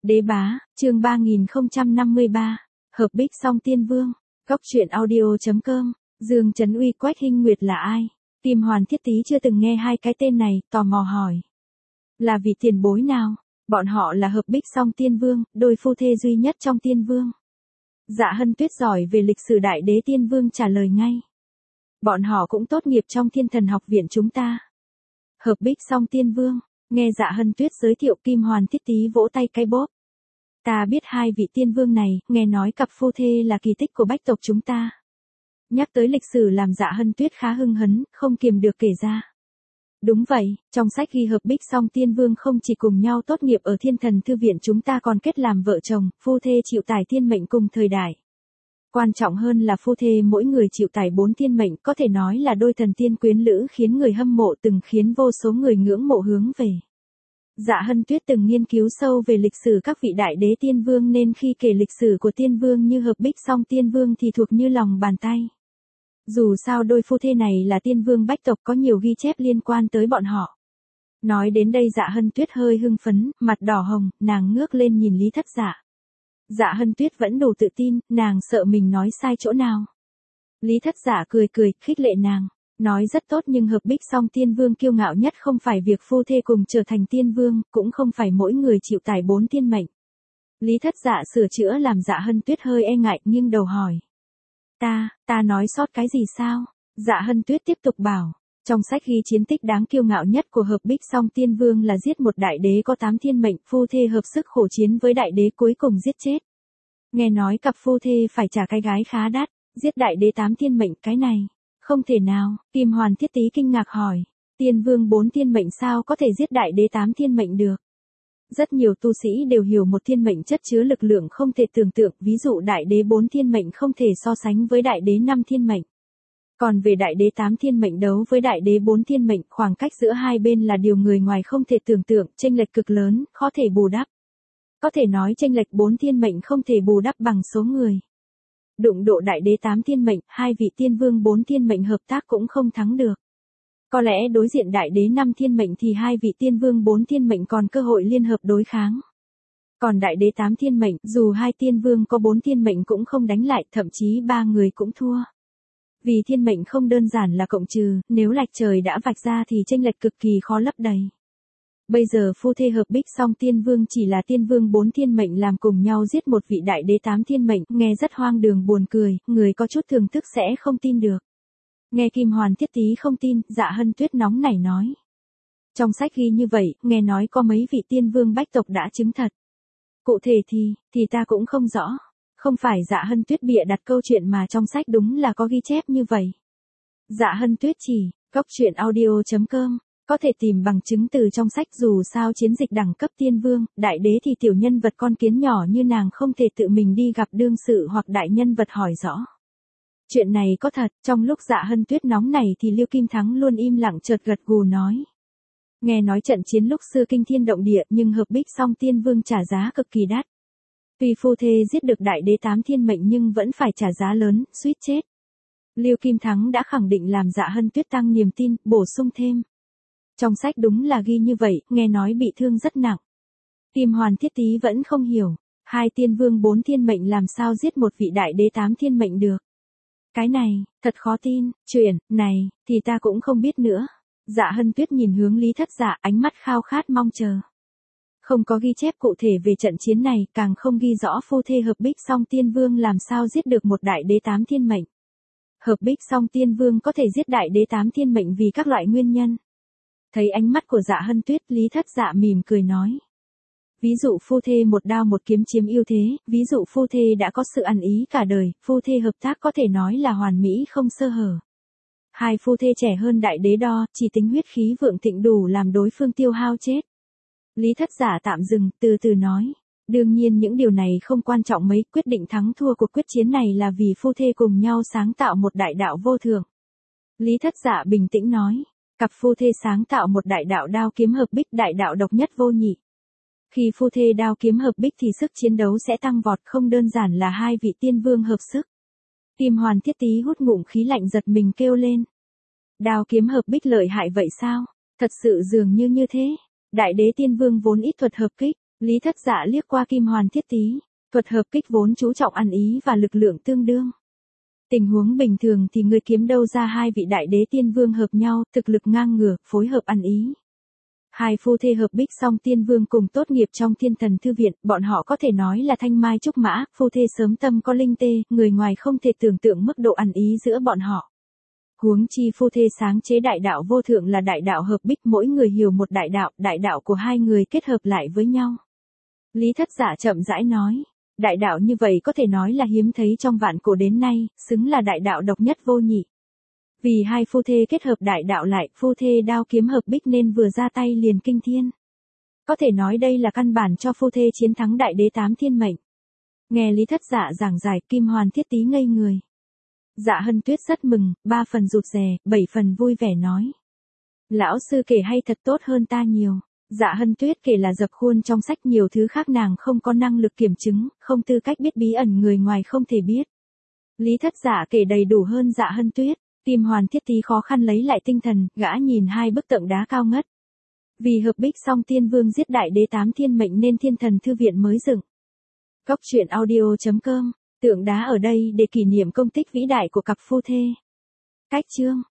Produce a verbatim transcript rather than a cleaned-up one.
Đế bá, chương ba nghìn không trăm năm mươi ba, hợp bích song tiên vương, góc truyện audio chấm com, Dương Trấn Uy Quách Hinh Nguyệt là ai? Kim Hoàn Thiết Tý chưa từng nghe hai cái tên này, tò mò hỏi. Là vị tiền bối nào? Bọn họ là hợp bích song tiên vương, đôi phu thê duy nhất trong tiên vương. Dạ Hân Tuyết giỏi về lịch sử đại đế tiên vương trả lời ngay. Bọn họ cũng tốt nghiệp trong Thiên Thần học viện chúng ta. Hợp bích song tiên vương, nghe Dạ Hân Tuyết giới thiệu, Kim Hoàn Thiết Tý vỗ tay cái bóp. Ta biết hai vị tiên vương này, nghe nói cặp phu thê là kỳ tích của bách tộc chúng ta. Nhắc tới lịch sử làm Dạ Hân Tuyết khá hưng hấn, không kiềm được kể ra. Đúng vậy, trong sách ghi hợp bích song tiên vương không chỉ cùng nhau tốt nghiệp ở Thiên Thần thư viện chúng ta còn kết làm vợ chồng, phu thê chịu tải thiên mệnh cùng thời đại. Quan trọng hơn là phu thê mỗi người chịu tải bốn thiên mệnh, có thể nói là đôi thần tiên quyến lữ khiến người hâm mộ, từng khiến vô số người ngưỡng mộ hướng về. Dạ Hân Tuyết từng nghiên cứu sâu về lịch sử các vị đại đế tiên vương nên khi kể lịch sử của tiên vương như hợp bích song tiên vương thì thuộc như lòng bàn tay. Dù sao đôi phu thê này là tiên vương bách tộc, có nhiều ghi chép liên quan tới bọn họ. Nói đến đây Dạ Hân Tuyết hơi hưng phấn, mặt đỏ hồng, nàng ngước lên nhìn Lý Thất Dạ. Dạ Hân Tuyết vẫn đủ tự tin, nàng sợ mình nói sai chỗ nào. Lý Thất Dạ cười cười, khích lệ nàng. Nói rất tốt, nhưng hợp bích song tiên vương kiêu ngạo nhất không phải việc phu thê cùng trở thành tiên vương, cũng không phải mỗi người chịu tải bốn thiên mệnh. Lý Thất Dạ sửa chữa làm Dạ Hân Tuyết hơi e ngại, nhưng đầu hỏi. Ta, ta nói sót cái gì sao? Dạ Hân Tuyết tiếp tục bảo. Trong sách ghi chiến tích đáng kiêu ngạo nhất của hợp bích song tiên vương là giết một đại đế có tám thiên mệnh, phu thê hợp sức khổ chiến với đại đế cuối cùng giết chết. Nghe nói cặp phu thê phải trả cái gái khá đắt, giết đại đế tám thiên mệnh, cái này. Không thể nào, Kim Hoàn Thiết Tý kinh ngạc hỏi. Tiên vương bốn thiên mệnh sao có thể giết đại đế tám thiên mệnh được? Rất nhiều tu sĩ đều hiểu một thiên mệnh chất chứa lực lượng không thể tưởng tượng, ví dụ đại đế bốn thiên mệnh không thể so sánh với đại đế năm thiên mệnh. Còn về đại đế tám thiên mệnh đấu với đại đế bốn thiên mệnh, khoảng cách giữa hai bên là điều người ngoài không thể tưởng tượng, chênh lệch cực lớn, khó thể bù đắp. Có thể nói chênh lệch bốn thiên mệnh không thể bù đắp bằng số người. Đụng độ đại đế tám thiên mệnh, hai vị tiên vương bốn thiên mệnh hợp tác cũng không thắng được. Có lẽ đối diện đại đế năm thiên mệnh thì hai vị tiên vương bốn thiên mệnh còn cơ hội liên hợp đối kháng. Còn đại đế tám thiên mệnh, dù hai tiên vương có bốn thiên mệnh cũng không đánh lại, thậm chí ba người cũng thua. Vì thiên mệnh không đơn giản là cộng trừ, nếu lạch trời đã vạch ra thì chênh lệch cực kỳ khó lấp đầy. Bây giờ phu thê hợp bích song tiên vương chỉ là tiên vương bốn thiên mệnh làm cùng nhau giết một vị đại đế tám thiên mệnh, nghe rất hoang đường buồn cười, người có chút thường thức sẽ không tin được. Nghe Kim Hoàn Thiết Tý không tin, Dạ Hân Tuyết nóng nảy nói. Trong sách ghi như vậy, nghe nói có mấy vị tiên vương bách tộc đã chứng thật. Cụ thể thì, thì ta cũng không rõ. Không phải Dạ Hân Tuyết bịa đặt câu chuyện mà trong sách đúng là có ghi chép như vậy. Dạ Hân Tuyết chỉ, góc truyện audio chấm com. Có thể tìm bằng chứng từ trong sách, dù sao chiến dịch đẳng cấp tiên vương, đại đế thì tiểu nhân vật con kiến nhỏ như nàng không thể tự mình đi gặp đương sự hoặc đại nhân vật hỏi rõ. Chuyện này có thật, trong lúc Dạ Hân Tuyết nóng này thì Liêu Kim Thắng luôn im lặng chợt gật gù nói. Nghe nói trận chiến lúc xưa kinh thiên động địa, nhưng hợp bích song tiên vương trả giá cực kỳ đắt. Tuy phu thê giết được đại đế tám thiên mệnh nhưng vẫn phải trả giá lớn, suýt chết. Liêu Kim Thắng đã khẳng định làm Dạ Hân Tuyết tăng niềm tin, bổ sung thêm. Trong sách đúng là ghi như vậy, nghe nói bị thương rất nặng. Kim Hoàn Thiết Tý vẫn không hiểu, hai tiên vương bốn thiên mệnh làm sao giết một vị đại đế tám thiên mệnh được. Cái này, thật khó tin, chuyện này, thì ta cũng không biết nữa. Dạ Hân Tuyết nhìn hướng Lý Thất Dạ, ánh mắt khao khát mong chờ. Không có ghi chép cụ thể về trận chiến này, càng không ghi rõ phu thê hợp bích song tiên vương làm sao giết được một đại đế tám thiên mệnh. Hợp bích song tiên vương có thể giết đại đế tám thiên mệnh vì các loại nguyên nhân. Thấy ánh mắt của Dạ Hân Tuyết, Lý Thất Dạ mỉm cười nói. Ví dụ phu thê một đao một kiếm chiếm ưu thế, ví dụ phu thê đã có sự ăn ý cả đời, phu thê hợp tác có thể nói là hoàn mỹ không sơ hở. Hai phu thê trẻ hơn đại đế đo, chỉ tính huyết khí vượng thịnh đủ làm đối phương tiêu hao chết. Lý Thất Dạ tạm dừng, từ từ nói. Đương nhiên những điều này không quan trọng mấy, quyết định thắng thua cuộc quyết chiến này là vì phu thê cùng nhau sáng tạo một đại đạo vô thượng. Lý Thất Dạ bình tĩnh nói. Cặp phu thê sáng tạo một đại đạo đao kiếm hợp bích, đại đạo độc nhất vô nhị. Khi phu thê đao kiếm hợp bích thì sức chiến đấu sẽ tăng vọt, không đơn giản là hai vị tiên vương hợp sức. Kim Hoàn Thiết Tý hút ngụm khí lạnh giật mình kêu lên. Đao kiếm hợp bích lợi hại vậy sao? Thật sự dường như như thế. Đại đế tiên vương vốn ít thuật hợp kích, Lý Thất Dạ liếc qua Kim Hoàn Thiết Tý, thuật hợp kích vốn chú trọng ăn ý và lực lượng tương đương. Tình huống bình thường thì người kiếm đâu ra hai vị đại đế tiên vương hợp nhau, thực lực ngang ngửa, phối hợp ăn ý. Hai phu thê hợp bích song tiên vương cùng tốt nghiệp trong Thiên Thần Thư Viện, bọn họ có thể nói là thanh mai trúc mã, phu thê sớm tâm có linh tê, người ngoài không thể tưởng tượng mức độ ăn ý giữa bọn họ. Huống chi phu thê sáng chế đại đạo vô thượng là đại đạo hợp bích, mỗi người hiểu một đại đạo, đại đạo của hai người kết hợp lại với nhau. Lý Thất Dạ chậm rãi nói, đại đạo như vậy có thể nói là hiếm thấy trong vạn cổ đến nay, xứng là đại đạo độc nhất vô nhị. Vì hai phu thê kết hợp đại đạo lại, phu thê đao kiếm hợp bích nên vừa ra tay liền kinh thiên. Có thể nói đây là căn bản cho phu thê chiến thắng đại đế tám thiên mệnh. Nghe Lý Thất Dạ giảng giải, Kim Hoàn Thiết Tý ngây người. Dạ Hân Tuyết rất mừng, ba phần rụt rè, bảy phần vui vẻ nói. Lão sư kể hay thật tốt hơn ta nhiều. Dạ Hân Tuyết kể là dập khuôn trong sách, nhiều thứ khác nàng không có năng lực kiểm chứng, không tư cách biết bí ẩn người ngoài không thể biết. Lý Thất Dạ kể đầy đủ hơn Dạ Hân Tuyết. Kim Hoàn Thiết Tý khó khăn lấy lại tinh thần, gã nhìn hai bức tượng đá cao ngất. Vì hợp bích song tiên vương giết đại đế tám thiên mệnh nên Thiên Thần Thư Viện mới dựng. Cốc truyện audio chấm com, tượng đá ở đây để kỷ niệm công tích vĩ đại của cặp phu thê. Cách chương